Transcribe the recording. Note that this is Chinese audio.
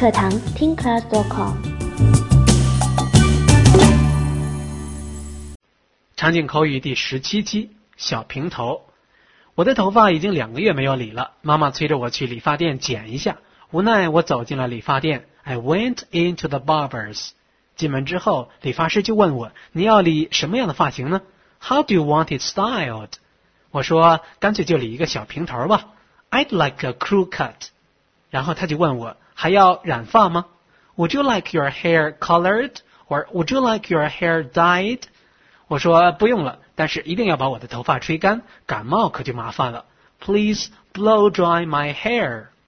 课堂听 class.com。 场景口语第17期，小平头。我的头发已经2个月没有理了，妈妈催着我去理发店剪一下。无奈我走进了理发店 I went into the barbers。 进门之后，理发师就问我，你要理什么样的发型呢？ How do you want it styled？ 我说干脆就理一个小平头吧， I'd like a crew cut。 然后他就问我，还要染发吗？ Would you like your hair colored or would you like your hair dyed？ 我说不用了，但是一定要把我的头发吹干，感冒可就麻烦了。 Please blow dry my hair。